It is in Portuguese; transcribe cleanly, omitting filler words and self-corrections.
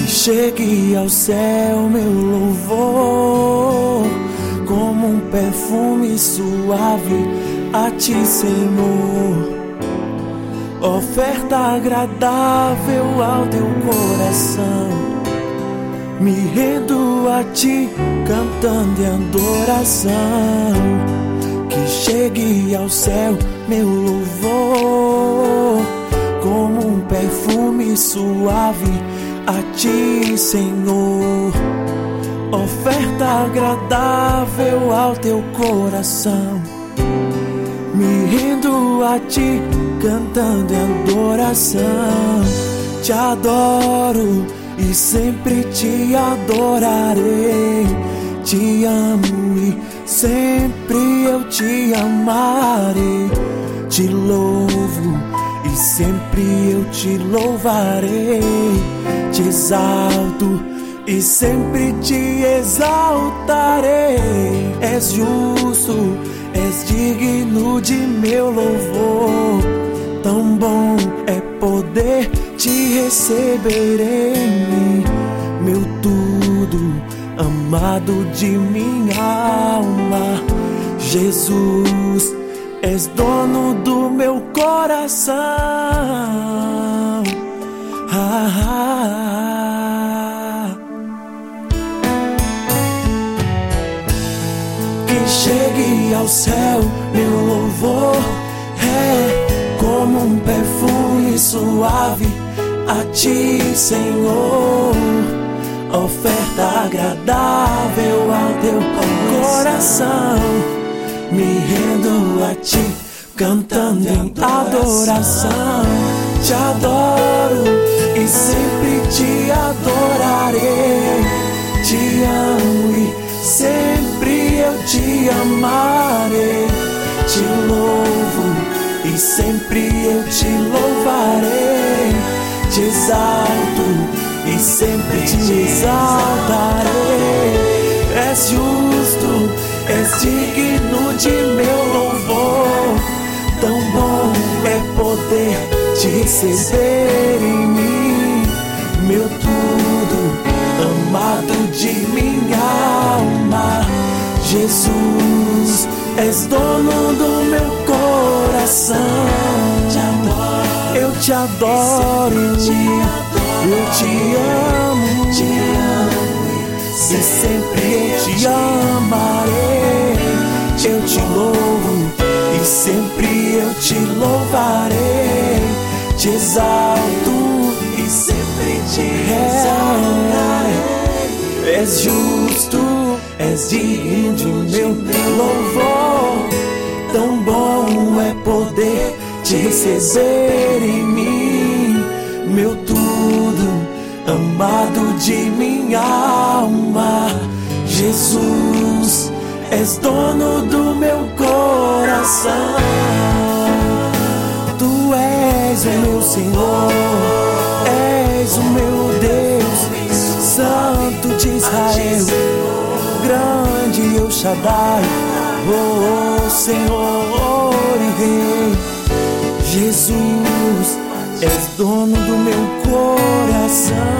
chegue ao céu meu louvor, como um perfume suave a ti, Senhor. Oferta agradável ao teu coração, me rendo a ti, cantando em adoração. Que chegue ao céu meu louvor, como um perfume suave a ti, Senhor. Oferta agradável ao teu coração, me rendo a ti, cantando em adoração. Te adoro e sempre te adorarei. Te amo e sempre eu te amarei. Te louvo e sempre eu te louvarei. Te exalto e sempre te exaltarei. És justo, és digno de meu louvor. Tão bom é poder te receber em mim, meu tudo, amado de minha alma. Jesus, és dono do meu coração. Que chegue ao céu meu louvor, como um perfume suave a ti, Senhor. Oferta agradável ao teu coração, me rendo a ti, cantando em adoração. Te adoro e sempre te adorarei. Te amo e sempre eu te amarei. Te louvo e sempre eu te louvarei. Te exalto e sempre te exaltarei. És justo, és digno de meu louvor. Tão bom é poder te receber em mim, meu tudo, amado de minha alma. Jesus, és dono do meu coração. Eu te adoro, eu te amo, e sempre eu te amarei. Eu te louvo e sempre eu te louvarei. Te exalto e sempre te exaltarei. És justo, és digno de meu louvor. Tão bom é poder te receber em mim, meu tudo, amado de minha alma. Jesus, és dono do meu coração. Tu és o meu Senhor, és o meu Deus, Santo de Israel, grande El Shaddai, oh Senhor e Rei. Jesus, és dono do meu coração.